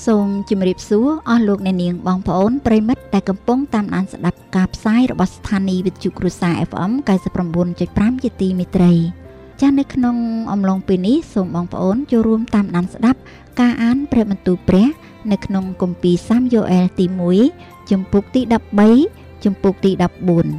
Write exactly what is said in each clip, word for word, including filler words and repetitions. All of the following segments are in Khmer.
សូមជម្រាបសួរអស់លោកអ្នកនាងបងប្អូនប្រិមិត្តដែលកំពុងតាមដានស្ដាប់ការផ្សាយរបស់ស្ថានីយ៍វិទ្យុគ្រួសារ เอฟ เอ็ม เก้าสิบเก้าจุดห้า ជាទីមេត្រីចា៎នៅក្នុងអំឡុងពេលនេះសូមបងប្អូនចូលរួមតាមដានស្ដាប់ការអានព្រះបន្ទូលព្រះនៅក្នុងគម្ពីរសាមយ៉ូអែលទីមួយជំពូកទីដប់បីជំពូកទីដប់បួន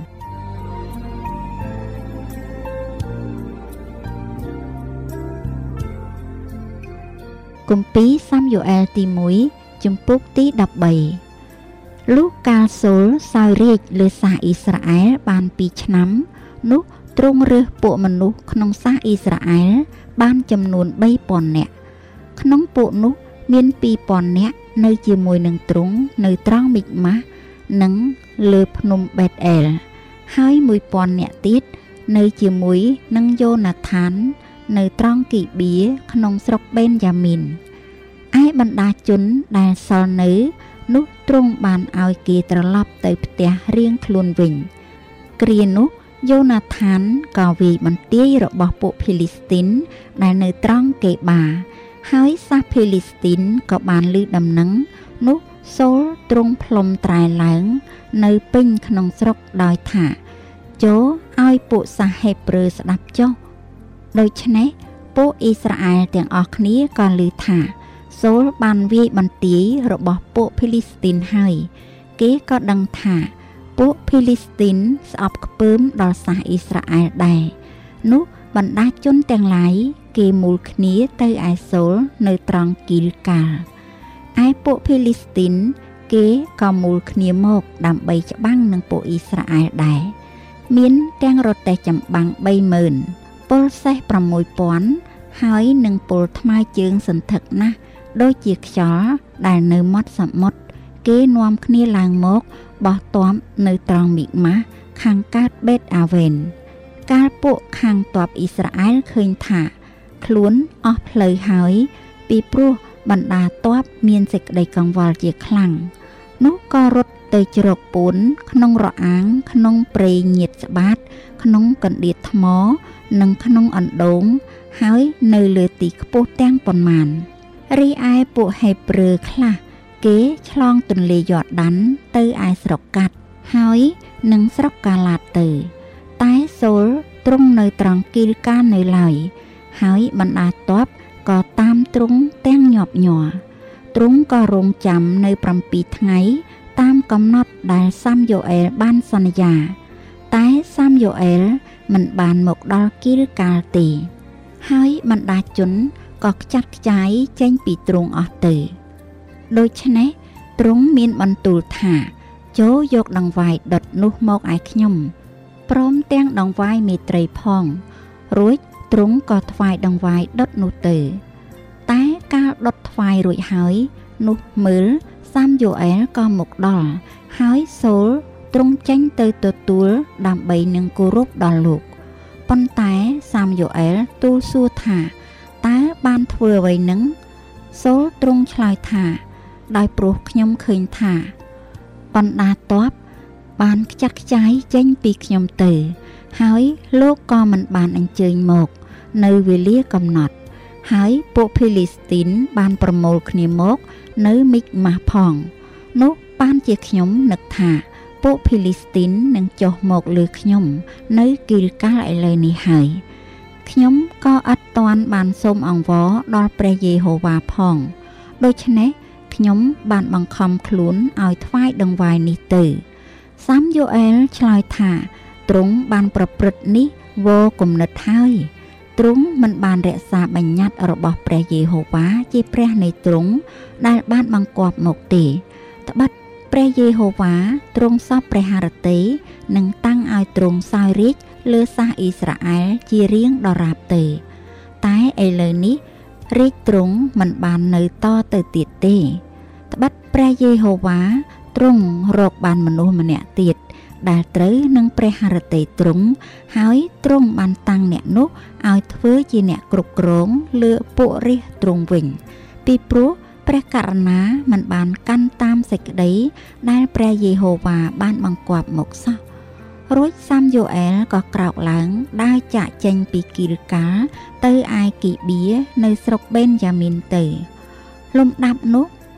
គម្ពីរសាមយ៉ូអែលទីមួយជំពូកទីដប់បីលុះកាលសូលសោយរាជលើសាសអ៊ីស្រាអែលបានពីរឆ្នាំនោះទ្រង់រើសពួកមនុស្សក្នុងសាសអ៊ីស្រាអែលបានចំនួនបីពាន់នាក់ក្នុងពួកនោះមានពីរពាន់នាក់នៅជាមួយនឹងទ្រង់នៅត្រង់មីកម៉ាស់និងលើភ្នំបេតអែលហើយមួយពាន់នាក់ទៀតនៅជាមួយនឹងយ៉ូណាថាននៅត្រង់គីបៀក្នុងស្រុកបេនយ៉ាមីនឯបណ្ដាជនដែលសល់នៅនោះទ្រង់បានឲ្យគេត្រឡប់ទៅផ្ទះរៀងខ្លួនវិញគ្រានោះយ៉ូណាថានក៏វាយបន្ទាយរបស់ពួកភីលីស្ទីនដែលនៅត្រង់កេបាហើយសាសភីលីស្ទីនក៏បានឮដំណឹងនោះសូលទ្រង់ផ្លុំត្រែឡើងនៅពេញក្នុងស្រុកដោយថាចូលឲ្យពួកសាសហេប្រឺស្ដាប់ចុះដូច្នេះពួកអ៊ីស្រាអែលទាំងអស់គ្នាក៏ឮថាសូលបានវាយបន្ទាយរបស់ពួកភីលីស្ទីនហើយគេក៏ដឹងថាពួកភីលីស្ទីនស្អប់ខ្ពើមដល់សាសអ៊ីស្រាអែលដែរនោះបណ្ដាជនទាំងឡាយគេមូលគ្នាទៅឯសូលនៅត្រង់គីលកាលឯពួកភីលីស្ទីនគេក៏មូលគ្នាមកដើម្បីច្បាំងនឹងពួកអ៊ីស្រាអែលដែរមានទាំងរទេះចម្បាំងបីម៉ឺនពលសេះប្រាំមួយពាន់ហើយនឹងពលថ្មើរជើងសន្ធឹកណាស់ដូចជាខ្យល់ដែលនៅមាត់សមុទ្រគេនាំគ្នាឡើងមកបោះទាំនៅត្រង់មីកម៉ាស់ខាងកើតបេតអាវ៉េនកាលពួកខាងទ័ពអ៊ីស្រាអែលឃើញថាខ្លួនអស់ផ្លូវហើយពីព្រោះបណ្ដាទ័ពមានសេចក្តីកង្វល់ជាខ្លាំងនោះក៏រត់ទៅជ្រកពួនក្នុងរអាងក្នុងព្រៃញៀតស្បាតក្នុងកណ្ដៀតថ្មនិងក្នុងអណ្ដូងហើយនៅលើទីខ្ពស់ទាំងប៉ុន្មានរីឯពួកហេប្រឺខ្លះគេឆ្លងទន្លេយ៉រដានទៅឯស្រុកកាត់ហើយនឹងស្រុកកាឡាតទៅតែសូលទ្រង់នៅត្រង់គីលកាលនៅឡើយហើយបណ្ដាទ័ពក៏តាមទ្រង់ទាំងញាប់ញ័រទ្រង់ក៏រងចាំនៅប្រាំពីរថ្ងៃតាមកំណត់ដែលសាមយ៉ូអែលបានសន្យាតែសាមយ៉ូអែលមិនបានមកដល់គីលកាលទេហើយបណ្ដាជនក៏ខ្ចាត់ខ្ចាយចេញពីទ្រង់អស់ទៅដូច្នេះទ្រង់មានបន្ទូលថាចូលយកដង្វាយដុតនោះមកឯខ្ញុំព្រមទាំងដង្វាយមេត្រីផងរួចទ្រង់ក៏ថ្វាយដង្វាយដុតនោះទៅតែកាលដុតថ្វាយរួចហើយនោះមើលសាមយ៉ូអែលក៏មកដល់ហើយសូលទ្រង់ចេញទៅទទួលដើម្បីនឹងគោរពដល់លោកប៉ុន្តែសាមយ៉ូអែលទូលសួរថាតើបានធ្វើអ្វីនឹងសូលទ្រង់ឆ្លើយថាដោយព្រោះខ្ញុំឃើញថាបណ្ដាទ័ពបានខ្ចាត់ខ្ចាយចេញពីខ្ញុំទៅហើយលោកក៏មិនបានអញ្ជើញមកនៅវេលាកំណត់ហើយពួកភីលីស្ទីនបានប្រមូលគ្នាមកនៅមីកម៉ាស់ផងនោះបានជាខ្ញុំនឹកថាពួកភីលីស្ទីននឹងចុះមកលើខ្ញុំនៅគីលកាលឥឡូវនេះហើយខ្ញុំក៏អត់ទាន់បានសូមអង្វរដល់ព្រះយេហូវ៉ាផងដូច្នេះខ្ញុំបានបង្ខំខ្លួនឲ្យថ្វាយដង្វាយនេះទៅសាមយ៉ូអែលឆ្លើយថាទ្រង់បានប្រព្រឹត្តនេះវរគំនិតហើយទ្រង់មិនបានរក្សាបញ្ញត្តិរបស់ព្រះយេហូវ៉ាជាព្រះនៃទ្រង់ដែលបានបង្គាប់មកទេត្បិតព្រះយេហូវ៉ាទ្រង់សពព្រះハរតីនឹងតាំងឲ្យទ្រង់សោយរាជលើសាសអ៊ីស្រាអែលជារៀងដរាបទៅតែឥឡូវនេះរាជទ្រង់មិនបាននៅតទៅទៀតទេត្បិតព្រះយេហូវ៉ាទ្រង់រកបានមនុស្សម្នាក់ទៀតដែលត្រូវនឹងព្រះハរតីទ្រង់ហើយទ្រង់បានតាំងអ្នកនោះឲ្យធ្វើជាអ្នកគ្រប់គ្រងលើពួករាស្ត្រទ្រង់វិញពីព្រោះព្រះករុណាមិនបានកាន់តាមសេចក្តីដែលព្រះយេហូវ៉ាបានបង្គាប់មកសោះរួចសាមយ៉ូអែលក៏ក្រោកឡើងដើរចាកចេញពីគីលកាលទៅឯគីបៀនៅស្រុកបេនយ៉ាមីនទៅលំដាប់នោះ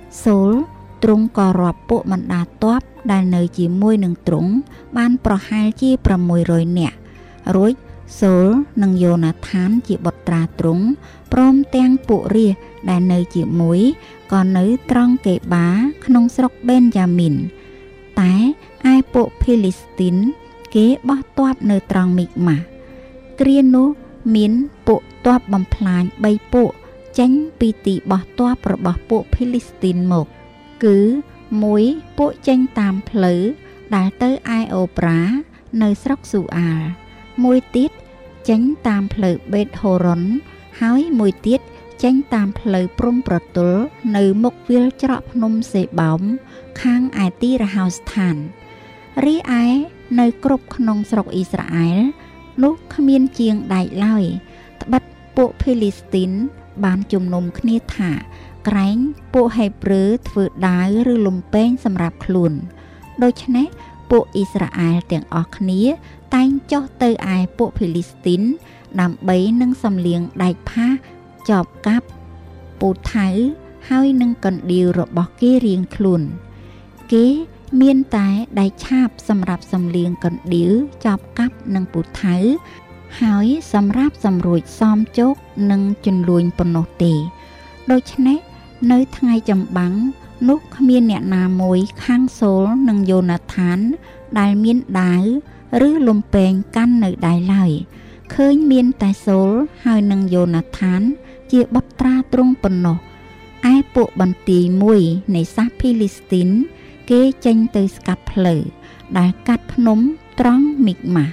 សូលទ្រង់ក៏រាប់ពួកបណ្ដាទ័ពដែលនៅជាមួយនឹងទ្រង់បានប្រហែលជាប្រាំមួយរយនាក់រួចសូលនិងយ៉ូណាថានជាបុត្រាទ្រង់ព្រមទាំងពួករាស្ត្រដែលនៅជាមួយក៏នៅត្រង់កេបាក្នុងស្រុកបេនយ៉ាមីនតែឯពួកភីលីស្ទីនគេបោះទ័ពនៅត្រង់មីកម៉ាគ្រានោះមានពួកទ័ពបំផ្លាញបីពួកចេញពីទីបោះទ័ពរបស់ពួកភីលីស្ទីនមកគឺមួយពួកចេញតាមផ្លូវដែលទៅឯអូប្រានៅស្រុកស៊ូអាលមួយទៀតចេញតាមផ្លូវបេតហូរុនហើយមួយទៀតចេញតាមផ្លូវព្រំប្រទល់នៅមុខវាលច្រកភ្នំសេបោមខាងឯទីរហោស្ថានរីឯនៅគ្រប់ក្នុងស្រុកអ៊ីស្រាអែលនោះគ្មានជាងដែកឡើយត្បិតពួកភីលីស្ទីនបានជំនុំគ្នាថាក្រែងពួកហេប្រឺធ្វើដាវឬលំពែងសម្រាប់ខ្លួនដូច្នេះពួកអ៊ីស្រាអែលទាំងអស់គ្នាតែងចុះទៅឯពួកភីលីស្ទីនដើម្បីនឹងសំលៀងដែកផាសចបកាប់ពូថៅហើយនឹងកណ្ដៀវរបស់គេរៀងខ្លួនគេមានតែដែកឆាបសម្រាប់សំលៀងកណ្ដៀវចបកាប់និងពូថៅហើយសម្រាប់សម្រួចសមជោគនិងជន្លួញប៉ុណ្ណោះទេដូច្នេះនៅថ្ងៃចម្បាំងនោះគ្មានអ្នកណាមួយខាងសូលនិងយ៉ូណាថានដែលមានដាវឬលំពែងកាន់នៅដៃឡើយឃើញមានតែសូលហើយនិងយ៉ូណាថានជាបុត្រាទ្រង់ប៉ុណ្ណោះឯពួកបន្ទាយមួយនៃសាសភីលីស្ទីនគេចេញទៅស្កាត់ផ្លូវដែលកាត់ភ្នំត្រង់មីកម៉ា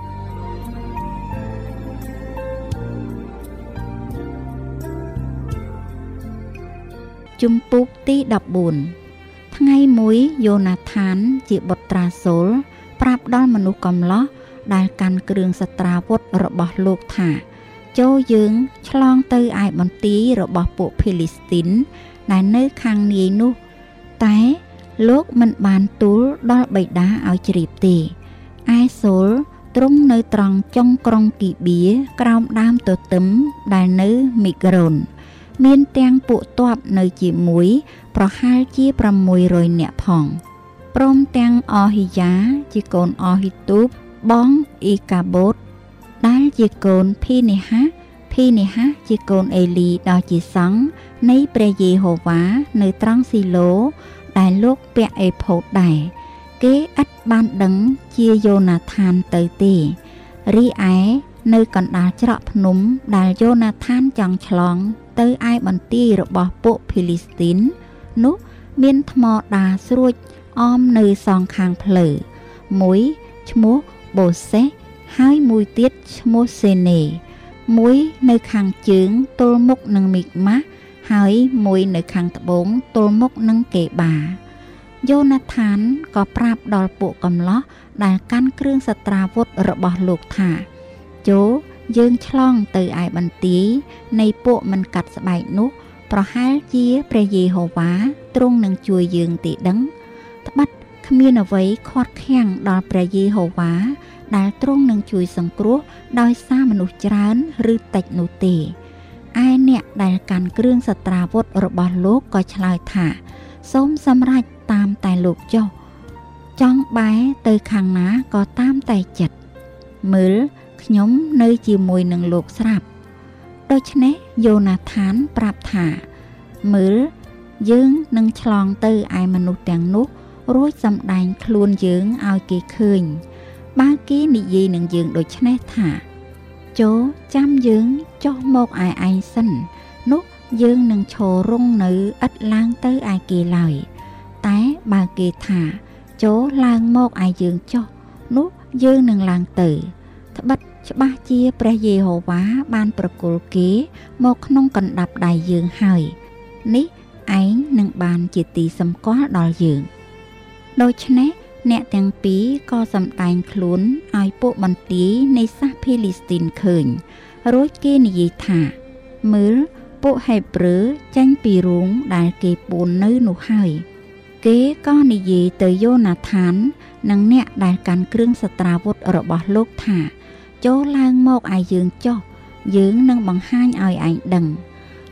ជំពូកទីដប់បួនថ្ងៃមួយយ៉ូណាថានជាបុត្រាសូលប្រាប់ដល់មនុស្សកំឡោះដែលកាន់គ្រឿងសត្រាវុធរបស់លោកថាចូលយើងឆ្លងទៅឯបន្ទាយរបស់ពួកភីលីស្ទីនដែលនៅខាងនាយនោះតែលោកមិនបានទូលដល់បិតាឲ្យជ្រាបទេឯសូលទ្រង់នៅត្រង់ចុងក្រុងគីបៀក្រោមដើមទទឹមដែលនៅមីក្រូនមានទាំងពួកទ័ពនៅជាមួយប្រហែលជាប្រាំមួយរយនាក់ផងព្រមទាំងអហ៊ីយ៉ាជាកូនអហ៊ីទូបបងអ៊ីកាបូតដែលជាកូនភីនេហាភីនេហាជាកូនអេលីដ៏ជាសង្ឃនៃព្រះយេហូវ៉ានៅត្រង់ស៊ីឡូដែលលោកពាក់អេផូតដែរគេឥតបានដឹងជាយ៉ូណាថានទៅទេរីឯនៅកណ្ដាលច្រកភ្នំដែលយ៉ូណាថានចង់ឆ្លងទៅឯបន្ទាយរបស់ពួកភីលីស្ទីននោះមានថ្មដាស្រួចអមនៅសងខាងផ្លូវមួយឈ្មោះបូសេសហើយមួយទៀតឈ្មោះសេនេមួយនៅខាងជើងទល់មុខនឹងមីកម៉ាស់ហើយមួយនៅខាងត្បូងទល់មុខនឹងកេបាយ៉ូណាថានក៏ប្រាប់ដល់ពួកកំឡោះដែលកាន់គ្រឿងសត្រាវុធរបស់លោកថាចូលយើងឆ្លងទៅឯបន្ទាយនៃពួកមិនកាត់ស្បែកនោះប្រហែលជាព្រះយេហូវ៉ាទ្រង់នឹងជួយយើងទេដឹងត្បិតគ្មានអ្វីខាត់ខាំងដល់ព្រះយេហូវ៉ាដែលទ្រង់នឹងជួយសង្គ្រោះដោយសារមនុស្សច្រើនឬតិចនោះទេឯអ្នកដែលកាន់គ្រឿងសត្រាវុធរបស់លោកក៏ឆ្លើយថាសូមសម្រេចតាមតែលោកចុះចង់បែរទៅខាងណាក៏តាមតែចិត្តមើលខ្ញុំនៅជាមួយនឹងលោកស្រាប់ដូច្នេះយ៉ូណាថានប្រាប់ថាមើលយើងនឹងឆ្លងទៅឯមនុស្សទាំងនោះរួចសម្ដែងខ្លួនយើងឲ្យគេឃើញបើគេនិយាយនឹងយើងដូចនេះថាចូលចាំយើងចុះមកឯឯងសិននោះយើងនឹងឈររងនៅឥតឡើងទៅឯគេឡើយតែបើគេថាចូលឡើងមកឯយើងចុះនោះយើងនឹងឡើងទៅត្បិតច្បាស់ជាព្រះយេហូវ៉ាបានប្រគល់គេមកក្នុងកណ្ដាប់ដៃយើងហើយនេះឯងនឹងបានជាទីសម្គាល់ដល់យើងដូច្នេះអ្នកទាំងពីរក៏សម្ដែងខ្លួនឲ្យពួកបន្ទាយនៃសាសភីលីស្ទីនឃើញរួចគេនិយាយថាមើលពួកហេប្រឺចេញពីរូងដែលគេពួននៅនោះហើយគេក៏និយាយទៅយ៉ូណាថាននិងអ្នកដែលកាន់គ្រឿងសត្រាវុធរបស់លោកថាចូលឡើងមកឯយើងចុះយើងនឹងបង្ហាញឲ្យឯងដឹងនោះ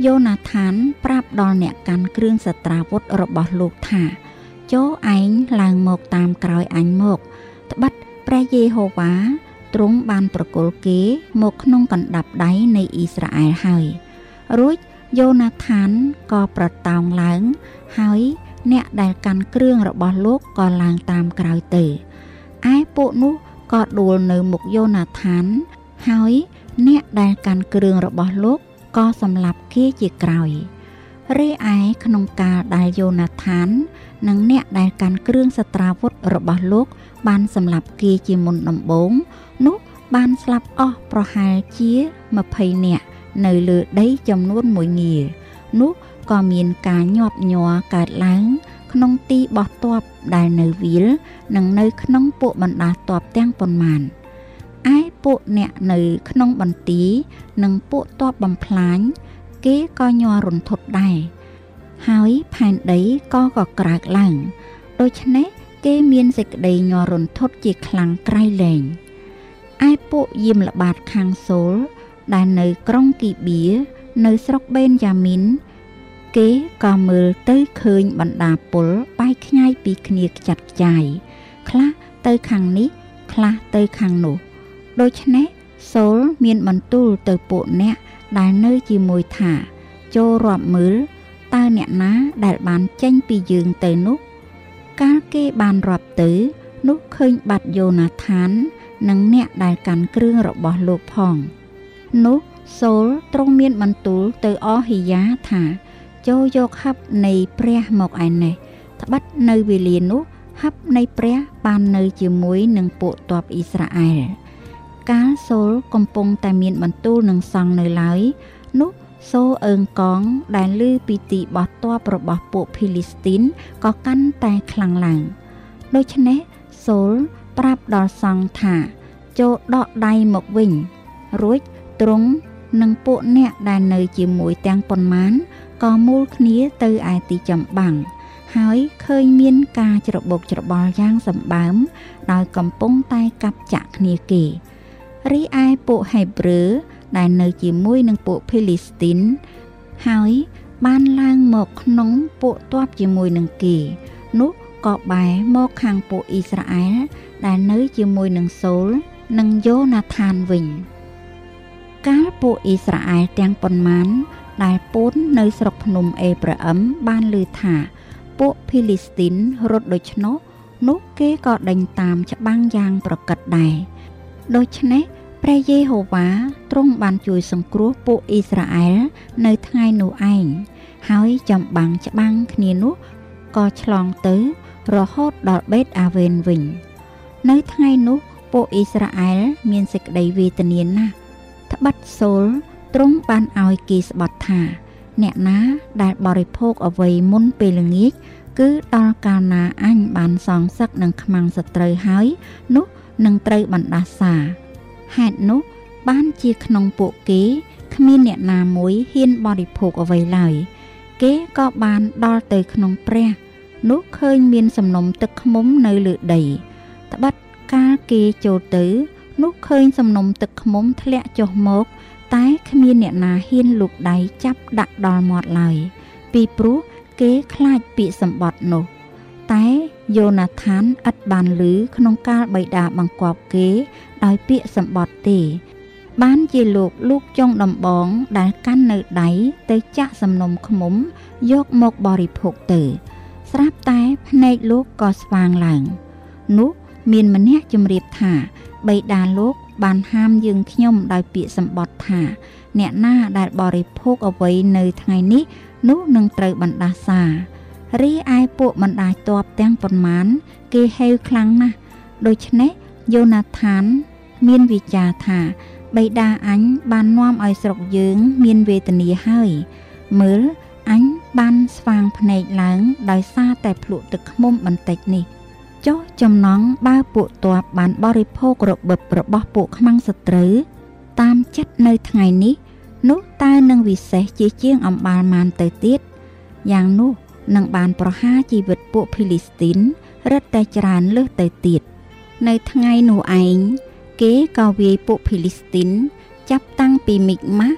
យ៉ូណាថានប្រាប់ដល់អ្នកកាន់គ្រឿងសត្រាវុធរបស់លោកថាចូលឯងឡើងមកតាមក្រោយអញមកត្បិតព្រះយេហូវ៉ាទ្រង់បានប្រគល់គេមកក្នុងកណ្ដាប់ដៃនៃអ៊ីស្រាអែលហើយរួចយ៉ូណាថានក៏ប្រតោងឡើងហើយអ្នកដែលកាន់គ្រឿងរបស់លោកក៏ឡើងតាមក្រោយទៅឯពួកនោះក៏ដួលនៅមុខយ៉ូណាថានហើយអ្នកដែលកាន់គ្រឿងរបស់លោកក៏សម្លាប់គេជាក្រោយរីឯក្នុងកាលដែលយ៉ូណាថាននិងអ្នកដែលកាន់គ្រឿងសត្រាវុធរបស់លោកបានសម្លាប់គេជាមុនដំបូងនោះបានស្លាប់អស់ប្រហែលជាម្ភៃនាក់នៅលើដីចំនួនមួយងារនោះក៏មានការញាប់ញ័រកើតឡើងក្នុងទីបោះទ័ពដែលនៅវាលនិងនៅក្នុងពួកបណ្ដាទ័ពទាំងប៉ុន្មានឯពួកអ្នកនៅក្នុងបន្ទាយនិងពួកទ័ពបំផ្លាញគេក៏ញ័ររន្ធត់ដែរហើយផែនដីក៏កក្រើកឡើងដូច្នេះគេមានសេចក្តីញ័ររន្ធត់ជាខ្លាំងក្រៃលែងឯពួកយាមល្បាតខាងសូលដែលនៅក្រុងគីបៀនៅស្រុកបេនយ៉ាមីនគេក៏មើលទៅឃើញបណ្ដាពលបែកខ្ញែកពីគ្នាខ្ចាត់ខ្ចាយខ្លះទៅខាងនេះខ្លះទៅខាងនោះដូច្នេះសូលមានបន្ទូលទៅពួកអ្នកដែលនៅជាមួយថាចូលរាប់មើលតើអ្នកណាដែលបានចេញពីយើងទៅនោះកាលគេបានរាប់ទៅនោះឃើញបាត់យ៉ូណាថាននិងអ្នកដែលកាន់គ្រឿងរបស់លោកផងនោះសូលទ្រង់មានបន្ទូលទៅអហ៊ីយ៉ាថាចូលយកហឹបនៃព្រះមកឯនេះត្បិតនៅវេលានោះហឹបនៃព្រះបាននៅជាមួយនឹងពួកទ័ពអ៊ីស្រាអែលកាលសូលកំពុងតែមានបន្ទូលនឹងសង់នៅឡើយនោះសូអើងកងដែលឮពីទីបោះទ័ពរបស់ពួកភីលីស្ទីនក៏កាន់តែខ្លាំងឡើងដូច្នេះសូលប្រាប់ដល់សង្ឃថាចូលដកដៃមកវិញរួចទ្រង់និងពួកអ្នកដែលនៅជាមួយទាំងប៉ុន្មានក៏មូលគ្នាទៅឯទីចំបាំងហើយឃើញមានការច្របូកច្របល់យ៉ាងសម្បើមដោយកំពុងតែកាប់ចាក់គ្នាគេរីឯពួកហេប្រឺដែលនៅជាមួយនឹងពួកភីលីស្ទីនហើយបានឡើងមកក្នុងពួកទ័ពជាមួយនឹងគេនោះក៏បែរមកខាងពួកអ៊ីស្រាអែលដែលនៅជាមួយនឹងសូលនិងយ៉ូណាថានវិញកាលពួកអ៊ីស្រាអែលទាំងប៉ុន្មានដែលពូននៅស្រុកភ្នំអេប្រាអឹមបានឮថាពួកភីលីស្ទីនរត់ដូច្នោះនោះគេក៏ដេញតាមច្បាំងយ៉ាងប្រកិតដែរដូច្នេះព្រះយេហូវ៉ាទ្រង់បានជួយសង្គ្រោះពួកអ៊ីស្រាអែលនៅថ្ងៃនោះឯងហើយចម្បាំងច្បាំងគ្នានោះក៏ឆ្លងទៅរហូតដល់បេតអាវេនវិញនៅថ្ងៃនោះពួកអ៊ីស្រាអែលមានសេចក្តីវេទនាណាស់ត្បិតសូលទ្រង់បានឲ្យគេស្បត់ថាអ្នកណាដែលបរិភោគអ្វីមុនពេលល្ងាចគឺដល់កាលណាអញបានសងសឹកនឹងខ្មាំងសត្រូវហើយនោះនឹងត្រូវបណ្ដាសាហេតុនោះបានជាក្នុងពួកគេគ្មានអ្នកណាមួយហ៊ានបរិភោគអ្វីឡើយគេក៏បានដល់ទៅក្នុងព្រះនោះឃើញមានសំណុំទឹកឃ្មុំនៅលើដីត្បិតកាលគេចូលទៅនោះឃើញសំណុំទឹកឃ្មុំធ្លាក់ចុះមកតែគ្មានអ្នកណាហ៊ានលូកដៃចាប់ដាក់ដល់មាត់ឡើយពីព្រោះគេខ្លាចពាក្យសម្បត្តិនោះតែយ៉ូណាថានឥតបានឮក្នុងកាលបិតាបង្គាប់គេដោយពាក្យសម្បត្តិទេបានជាលោកលូកចុងដំបងដែលកាន់នៅដៃទៅចាក់សំណុំឃ្មុំយកមកបរិភោគទៅស្រាប់តែភ្នែកលោកក៏ស្វាងឡើងនោះមានម្នាក់ជម្រាបថាបិតាលោកបានហាមយើងខ្ញុំដោយពាក្យសម្បត្តិថាអ្នកណាដែលបរិភោគអ្វីនៅថ្ងៃនេះនោះនឹងត្រូវបណ្ដាសារីឯពួកបណ្ដាទ័ពទាំងប៉ុន្មានគេហេវខ្លាំងណាស់ដូច្នេះយ៉ូណាថានមានវិចារថាបិតាអញបាននាំឲ្យស្រុកយើងមានវេទនាហើយមើលអញបានស្វាងភ្នែកឡើងដោយសារតែភ្លក់ទឹកឃ្មុំបន្តិចនេះចុះចំណងបើពួកទ័ពបានបរិភោគរបិបរបស់ពួកខ្មាំងសត្រូវតាមចិត្តនៅថ្ងៃនេះនោះតើនឹងវិសេសជាជាងអំបាលម៉ានទៅទៀតយ៉ាងនោះនឹងបានប្រហារជីវិតពួកភីលីស្ទីនរឹតតែច្រើនលើសទៅទៀតនៅថ្ងៃនោះឯងគេក៏វាយពួកភីលីស្ទីនចាប់តាំងពីមីកម៉ាស់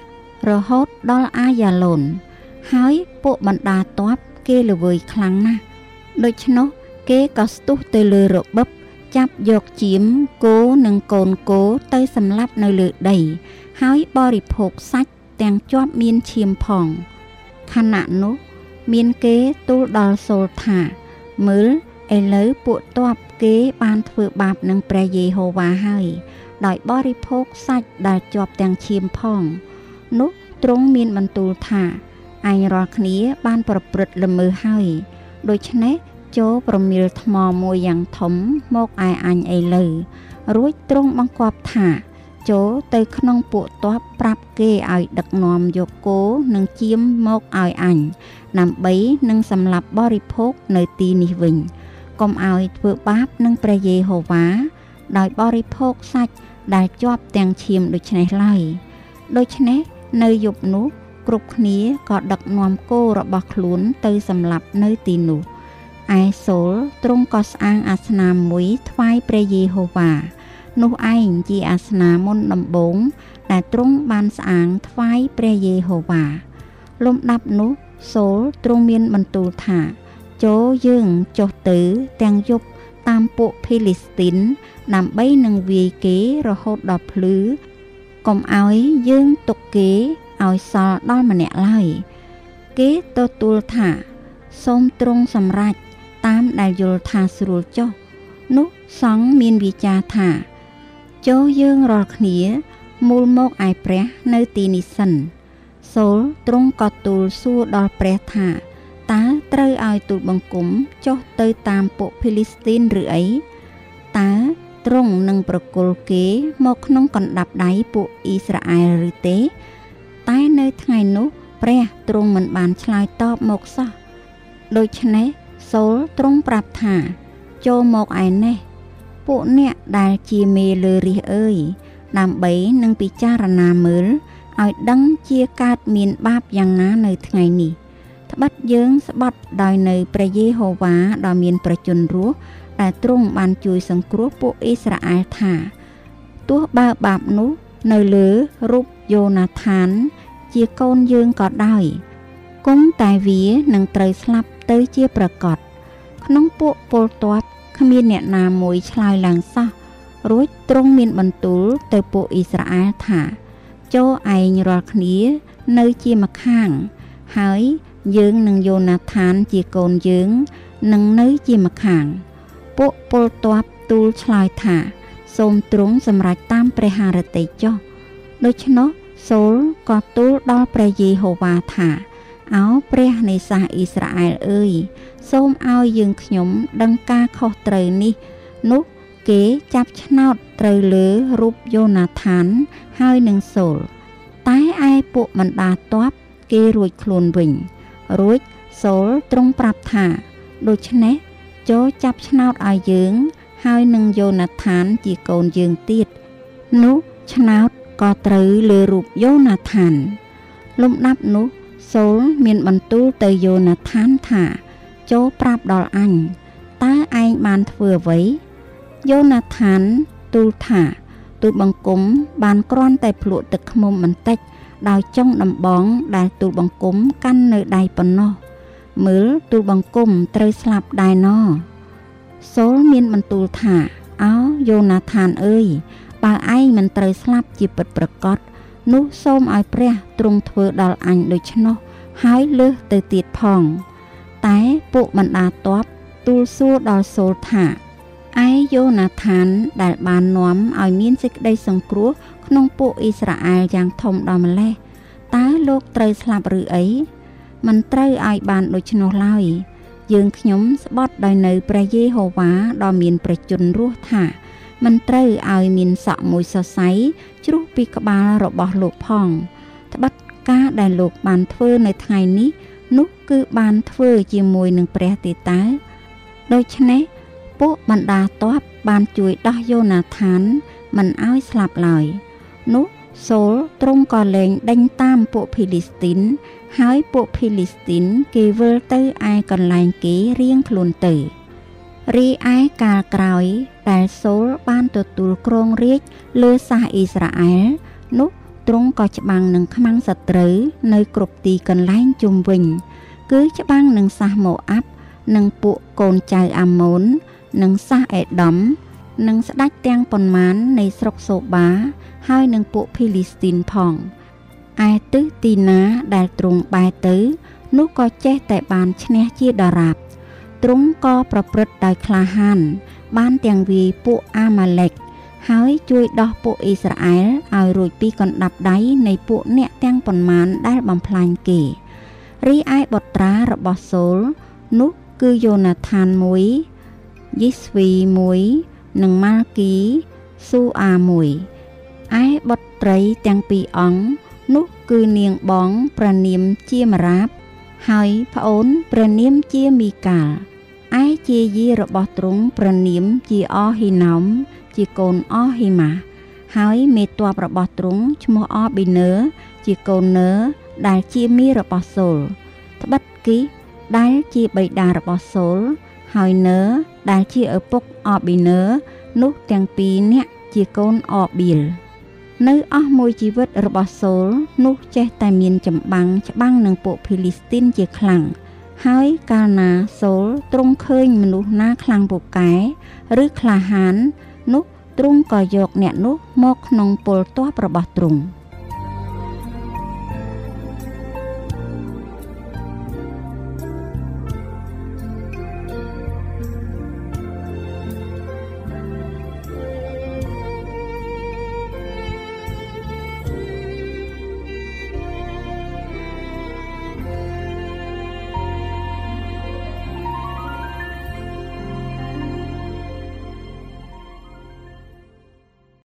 រហូតដល់អាយ៉ាឡូនហើយពួកបណ្ដាទ័ពគេល្វើយខ្លាំងណាស់ដូច្នោះគេក៏ស្ទុះទៅលើរបបចាប់យកជាមគោនិងកូនគោទៅសម្លាប់នៅលើដីហើយបរិភោគសាច់ទាំងជាប់មានឈាមផងខណៈនោះមានគេទូលដល់សូលថាមើលឥឡូវពួកទ័ពគេបានធ្វើបាបនឹងព្រះយេហូវ៉ាហើយដោយបរិភោគសាច់ដែលជាប់ទាំងឈាមផងនោះទ្រង់មានបន្ទូលថាអញរាល់គ្នាបានប្រព្រឹត្តល្មើសហើយដូច្នេះចូលប្រមៀលថ្មមួយយ៉ាងធំមកឯអញឥឡូវរួចទ្រង់បង្គាប់ថាចូលទៅក្នុងពួកទ័ពប្រាប់គេឲ្យដឹកនាំយកគោនិងជៀមមកឲ្យអញដើម្បីនឹងសម្លាប់បរិភោគនៅទីនេះវិញកុំឲ្យធ្វើបាបនឹងព្រះយេហូវ៉ាដោយបរិភោគសាច់ដែលជាប់ទាំងឈាមដូច្នេះឡើយដូច្នេះនៅយប់នោះគ្រប់គ្នាក៏ដឹកនាំគោរបស់ខ្លួនទៅសម្លាប់នៅទីនោះឯសូលទ្រង់ក៏ស្អាងអាសនាមួយថ្វាយព្រះយេហូវ៉ានោះឯងជាអាសនាមុនដំបូងដែលទ្រង់បានស្អាងថ្វាយព្រះយេហូវ៉ាលំដាប់នោះសូលទ្រង់មានបន្ទូលថាចូលយើងចុះទៅទាំងយប់តាមពួកភីលីស្ទីនដើម្បីនឹងវាយគេរហូតដល់ភ្លឺកុំឲ្យយើងទុកគេឲ្យសល់ដល់ម្នាក់ឡើយគេទទួលថាសូមទ្រង់សម្រេចតាមដែលយល់ថាស្រួលចុះនោះសង្ឃមានវាចាថាចូលយើងរាល់គ្នាមូលមកឯព្រះនៅទីនេះសិនសូលទ្រង់ក៏ទូលសួរដល់ព្រះថាតើត្រូវឲ្យទូលបង្គំចុះទៅតាមពួកភីលីស្ទីនឬអីតើទ្រង់នឹងប្រគល់គេមកក្នុងកណ្ដាប់ដៃពួកអ៊ីស្រាអែលឬទេតែនៅថ្ងៃនោះព្រះទ្រង់មិនបានឆ្លើយតបមកសោះដូច្នេះសូលទ្រង់ប្រាប់ថាចូលមកឯនេះពួកអ្នកដែលជាមេលើរាជអើយដើម្បីនឹងពិចារណាមើលឲ្យដឹងជាកើតមានបាបយ៉ាងណានៅថ្ងៃនេះត្បិតយើងស្បត់ដោយនៅព្រះយេហូវ៉ាដ៏មានប្រជញ្ញរស់ដែលទ្រង់បានជួយសង្គ្រោះពួកអ៊ីស្រាអែលថាទោះបើបាបនោះនៅលើរូបយ៉ូណាថានជាកូនយើងក៏ដោយគង់តែវានឹងត្រូវស្លាប់ទៅជាប្រកបក្នុងពួកពលទ័ពគ្មានអ្នកណាមួយឆ្លើយឡើងសោះរួចទ្រង់មានបន្ទូលទៅពួកអ៊ីស្រាអែលថាចូលឯងរាល់គ្នានៅជាម្ខាងហើយយើងនឹងយ៉ូណាថានជាកូនយើងនឹងនៅជាម្ខាងពួកពលទ័ពទូលឆ្លើយថាសូមទ្រង់សម្រេចតាមព្រះハរតីចុះដូច្នោះសូលក៏ទូលដល់ព្រះយេហូវ៉ាថាអោព្រះនៃសាសអ៊ីស្រាអែលអើយសូមឲ្យយើងខ្ញុំដឹងការខុសត្រូវនេះនោះគេចាប់ឆ្នោតត្រូវលើរូបយ៉ូណាថានហើយនឹងសូលតែឯពួកបណ្ដាទ័ពគេរួចខ្លួនវិញរួចសូលទ្រង់ប្រាប់ថាដូច្នេះចូលចាប់ឆ្នោតឲ្យយើងហើយនឹងយ៉ូណាថានជាកូនយើងទៀតនោះឆ្នោតក៏ត្រូវលើរូបយ៉ូណាថានលំដាប់នោះសូលមានបន្ទូលទៅយ៉ូណាថានថាចូលប្រាប់ដល់អញតើឯងបានធ្វើអ្វីយ៉ូណាថានទូលថាទូលបង្គំបានគ្រាន់តែភ្លក់ទឹកឃ្មុំបន្តិចដោយចុងដំបងដែលទូលបង្គំកាន់នៅដៃប៉ុណ្ណោះមើលទូលបង្គំត្រូវស្លាប់ដែរណសូលមានបន្ទូលថាអោយ៉ូណាថានអើយបើឯងមិនត្រូវស្លាប់ជាពិតប្រាកដនោះសូមឲ្យព្រះទ្រង់ធ្វើដល់អញដូច្នោះហើយលើសទៅទៀតផងតែពួកបណ្ដាទ័ពទូលសួរដល់សូលថាឯយ៉ូណាថានដែលបាននាំឲ្យមានសេចក្តីសង្គ្រោះក្នុងពួកអ៊ីស្រាអែលយ៉ាងធំដល់ម្លេះតើលោកត្រូវស្លាប់ឬអីមិនត្រូវឲ្យបានដូច្នោះឡើយយើងខ្ញុំស្បត់ដោយនៅព្រះយេហូវ៉ាដ៏មានប្រជញ្ញរស់ថាមិនត្រូវឲ្យមានសក់មួយសរសៃជ្រុះពីក្បាលរបស់លោកផងត្បិតការដែលលោកបានធ្វើនៅថ្ងៃនេះនោះគឺបានធ្វើជាមួយនឹងព្រះទេតើដូច្នេះពួកបណ្ដាទ័ពបានជួយដោះយ៉ូណាថានមិនឲ្យស្លាប់ឡើយនោះសូលទ្រង់ក៏លែងដេញតាមពួកភីលីស្ទីនហើយពួកភីលីស្ទីនគេវិលទៅឯកន្លែងគេរៀងខ្លួនទៅរីឯកាលក្រោយដែលសូលបានទទួលគ្រងរាជ្យលើសាសអ៊ីស្រាអែលនោះទ្រង់ក៏ច្បាំងនឹងខ្មាំងសត្រូវនៅគ្រប់ទីកន្លែងជុំវិញគឺច្បាំងនឹងសាសម៉ូអាប់និងពួកកូនចៅអាម៉ូននិងសាសអេដមនិងស្ដេចទាំងប៉ុន្មាននៃស្រុកសូបាហើយនឹងពួកភីលីស្ទីនផងឯទិសទីណាដែលទ្រង់បែរទៅនោះក៏ចេះតែបានឈ្នះជាដរាបទ្រង់ក៏ប្រព្រឹត្តដោយក្លាហានបានទាំងវាយពួកអាម៉ាឡេកហើយជួយដោះពួកអ៊ីស្រាអែលឲ្យរួចពីកណ្ដាប់ដៃនៃពួកអ្នកទាំងប៉ុន្មានដែលបំផ្លាញគេរីឯបុត្រារបស់សូលនោះគឺយ៉ូណាថានមួយយីស្វីមួយនិងម៉ាល់គីស៊ូអាមួយឯបុត្រីទាំងពីរអង្គនោះគឺនាងបងព្រះនាមជាម៉ារ៉ាបហើយប្អូនព្រះនាមជាមីកាលឯជាយាយរបស់ទ្រង់ព្រះនាមជាអហ៊ីណោមជាកូនអហ៊ីម៉ាហើយមេទ័ពរបស់ទ្រង់ឈ្មោះអប៊ីនឺជាកូននឺដែលជាមីរបស់សូលត្បិតគីដែលជាបិតារបស់សូលហើយនឺដែលជាឪពុកអប៊ីនឺនោះទាំងពីរនាក់ជាកូនអប៊ីលនៅអស់មួយជីវិតរបស់សូលនោះចេះតែមានចម្បាំងច្បាំងនឹងពួកភីលីស្ទីនជាខ្លាំងហើយកាលណាសូលទ្រង់ឃើញមនុស្សណាខ្លាំងពូកែឬក្លាហាននោះទ្រង់ក៏យកអ្នកនោះមកក្នុងពលទ័ពរបស់ទ្រង់